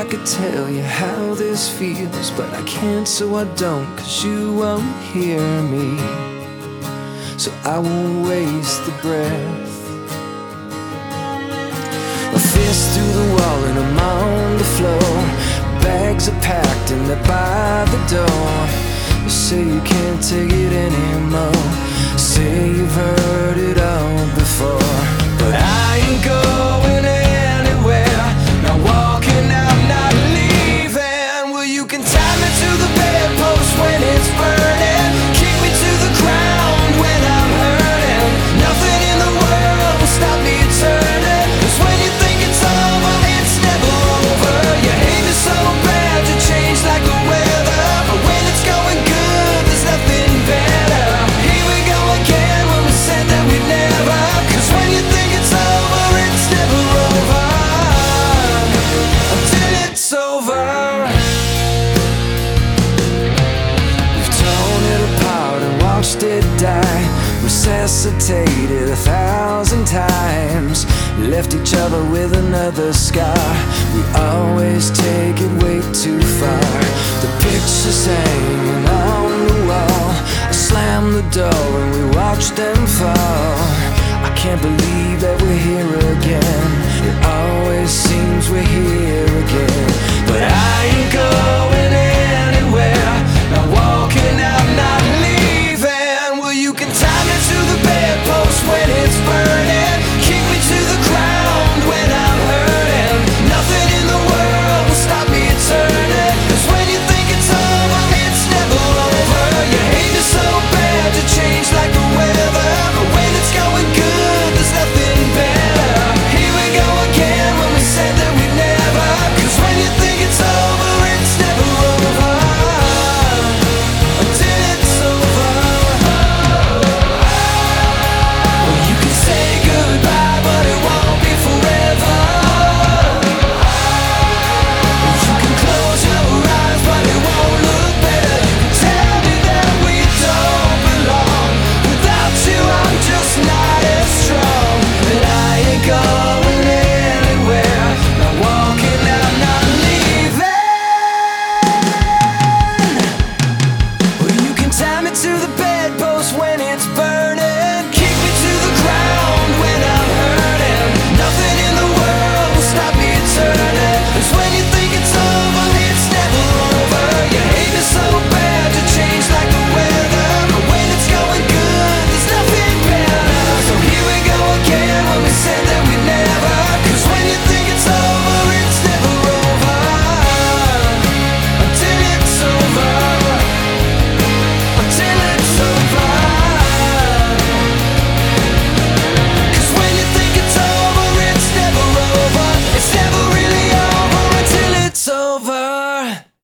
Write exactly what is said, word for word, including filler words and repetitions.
I could tell you how this feels, but I can't, so I don't, cause you won't hear me. So I won't waste the breath. A fist through the wall and I'm on the floor. Bags are packed and they're by the door. You say you can't take it anymore. Say you've heard it all before. But I ain't going anywhere. Not walking out, not leaving. Well, you can tie me to the bedpost when it's burning. Kick me to the ground when I'm hurting. Nothing in the world will stop me turning. Cause when you think it's over, it's never over. You hate me so bad, you change like the weather. But when it's going good, there's nothing better. Here we go again when we said that we'd never. Cause when you think it's over, it's never over until it's over. We've torn it apart and watched it die. Resuscitated a thousand times. Left each other with another scar. We always take it way too far. The pictures hanging on the wall. I slam the door and we watch them fall. I can't believe that we're here again. It always seems we're here again.